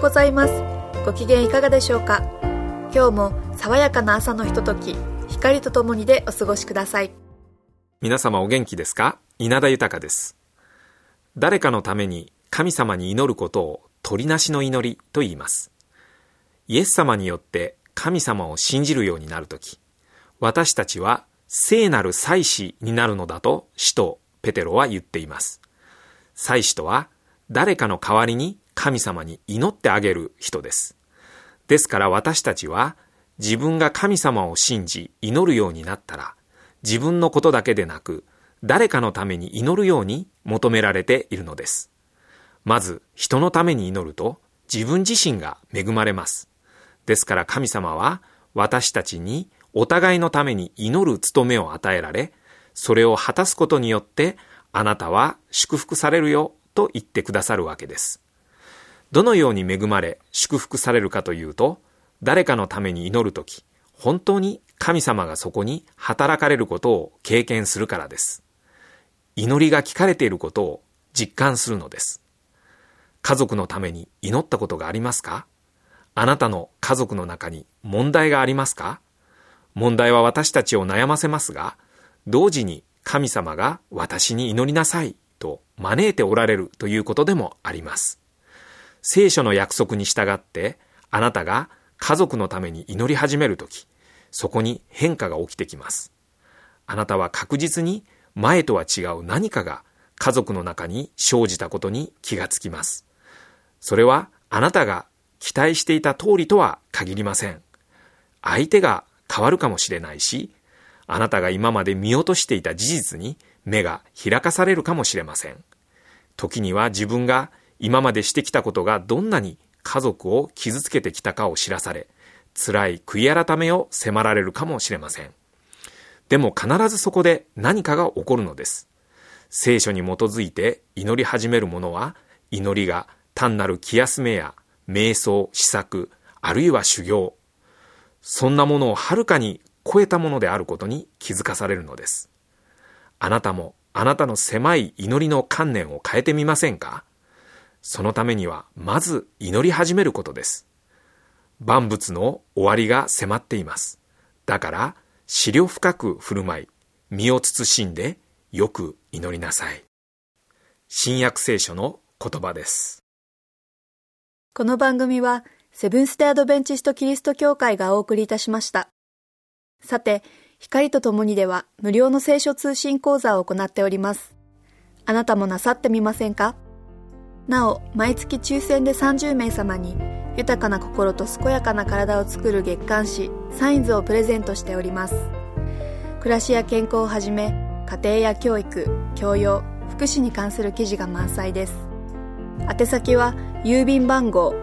ございます。ご機嫌いかがでしょうか。今日も爽やかな朝のひととき、光とともにでお過ごしください。 皆様お元気ですか？稲田豊です。誰かのために神様に祈ることを取りなしの祈りと言います。イエス様によって神様を信じるようになるとき、私たちは聖なる祭司になるのだと使徒ペテロは言っています。祭司とは誰かの代わりに神様に祈ってあげる人です。ですから私たちは自分が神様を信じ祈るようになったら、自分のことだけでなく誰かのために祈るように求められているのです。まず人のために祈ると自分自身が恵まれます。ですから神様は私たちにお互いのために祈る務めを与えられ、それを果たすことによってあなたは祝福されるよと言ってくださるわけです。どのように恵まれ祝福されるかというと、誰かのために祈るとき、本当に神様がそこに働かれることを経験するからです。祈りが聞かれていることを実感するのです。家族のために祈ったことがありますか？あなたの家族の中に問題がありますか？問題は私たちを悩ませますが、同時に神様が私に祈りなさいと招いておられるということでもあります。聖書の約束に従ってあなたが家族のために祈り始めるとき、そこに変化が起きてきます。あなたは確実に前とは違う何かが家族の中に生じたことに気がつきます。それはあなたが期待していた通りとは限りません。相手が変わるかもしれないし、あなたが今まで見落としていた事実に目が開かされるかもしれません。時には自分が今までしてきたことがどんなに家族を傷つけてきたかを知らされ、辛い悔い改めを迫られるかもしれません。でも必ずそこで何かが起こるのです。聖書に基づいて祈り始める者は、祈りが単なる気休めや瞑想、思索、あるいは修行、そんなものをはるかに超えたものであることに気づかされるのです。あなたもあなたの狭い祈りの観念を変えてみませんか？そのためにはまず祈り始めることです。万物の終わりが迫っています。だから思慮深く振る舞い、身を慎んでよく祈りなさい。新約聖書の言葉です。 この番組はセブンステアドベンチストキリスト教会がお送りいたしました。さて、光とともにでは無料の聖書通信講座を行っております。あなたもなさってみませんか？なお、毎月抽選で30名様に豊かな心と健やかな体を作る月刊誌サインズをプレゼントしております。暮らしや健康をはじめ、家庭や教育、教養、福祉に関する記事が満載です。宛先は郵便番号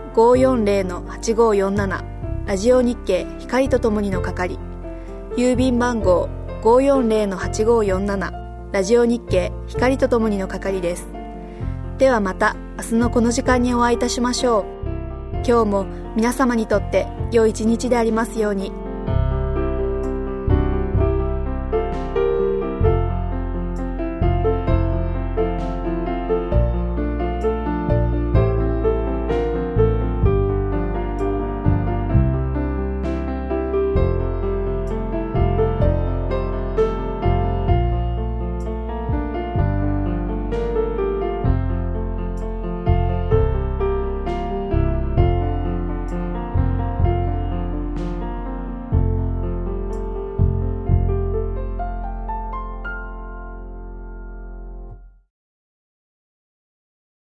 540-8547 ラジオ日経光とともにの係、郵便番号 540-8547 ラジオ日経光とともにの係です。ではまた明日のこの時間にお会いいたしましょう。今日も皆様にとって良い一日でありますように。